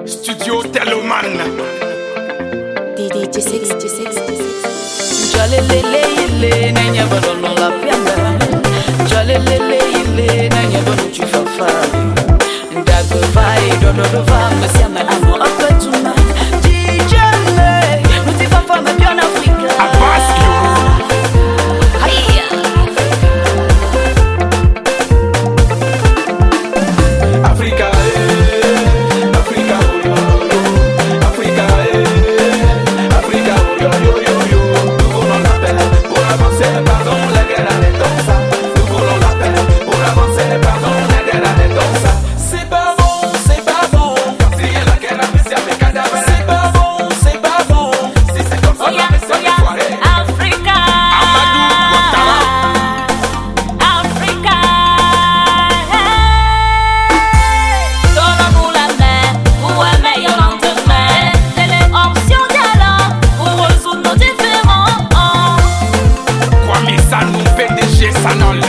Studio Teloman. DJ 6 Jalelele ile na nyabalo no la pianga. Jalelele ile na nyabalo chifafa. Ndago vai do va masia ma amo apatuma. Dijale, nutifa fa ma bien Africa. Abasio. Hiya. Africa, Africa, Africa, Africa, yo. Nous voulons la paix pour avancer, pardon, la guerre est comme ça. Nous voulons la paix pour avancer, pardon, la guerre est comme ça. C'est pas bon, c'est pas bon. Quand il y a la guerre, c'est avec cadavre. C'est pas bon, c'est pas bon. Si c'est comme ça, c'est une soirée. Africa. Amadou Ouattara. Africa. Donnons-nous la main pour un meilleur lendemain. C'est les options dialogue pour résoudre nos différends. Kwame Sanou, PDG Sanol.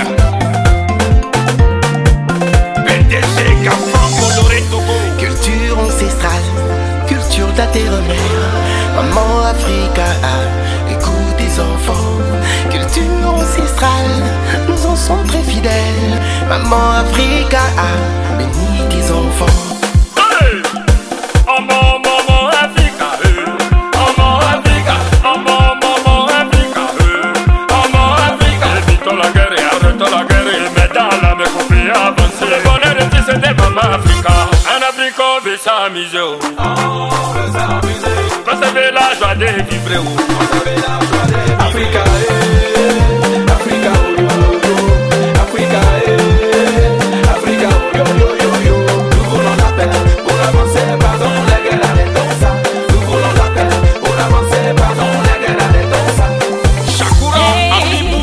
PDG Gafan, Bolloré Togo. Culture ancestrale, culture de la terre-mère. Maman Africa, écoute tes enfants. Culture ancestrale, nous en sommes très fidèles. Maman Africa, bénis tes enfants. Hey! Maman Africa, Maman Africa, Maman Africa, Maman Africa. Évitons la guerre et arrêtons la guerre et mettons la main pour faire avancer. Le bonheur est ici, c'est Maman Africa. En Afrique, on veut s'amuser. Conserver la joie de vivre. Africa, Africa, Africa, Africa, yo. Nous voulons la paix pour avancer, pardon, la guerre est comme ça. Nous voulons la paix pour avancer, pardon, la guerre est comme ça. Shakura, Abibou,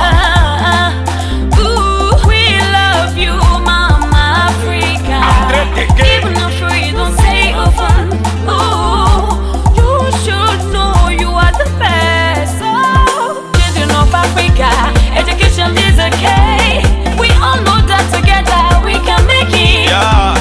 Ooh, we love you, Mama Africa. André Teke. Even if we don't say often, ooh, you should know you are the best. Oh, children of Africa, education is a key. We all know that together we can make it. Yeah.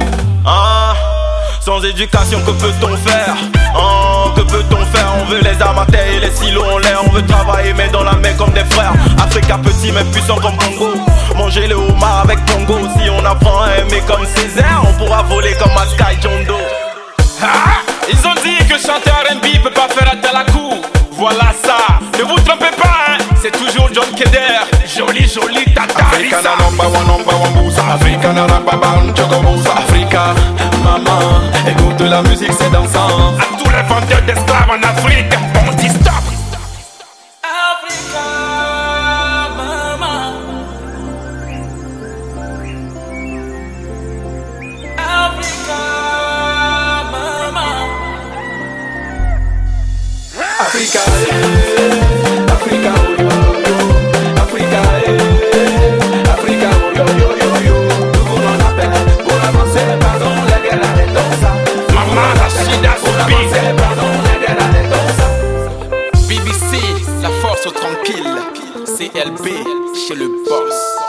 Sans éducation, que peut-on faire? Que peut-on faire? On veut les armes à terre et les silos en l'air. On veut travailler mais dans la main comme des frères. Africa petit mais puissant comme Congo. Manger le homard avec Congo. Si on apprend à aimer comme Césaire, on pourra voler comme Askai John Doe. Ils ont dit que chanter R&B peut pas faire à la cour. Voilà ça, ne vous trompez pas, hein. C'est toujours John Keder. Joli tata. Africa na number one booza. Africa na rababan chocobusa. Africa, maman, écoute la musique c'est dansant. À tous les vendeurs d'esclaves en Afrique, on dit stop. Africa, Mama. Africa, Mama. Africa, Africa, Africa, Africa, yo. Nous voulons la paix pour avancer, pardon, la guerre est comme ça. Maman Rachida Soubi, pardon, la guerre est comme ça. BBC, la force tranquille. CLB, chez le boss.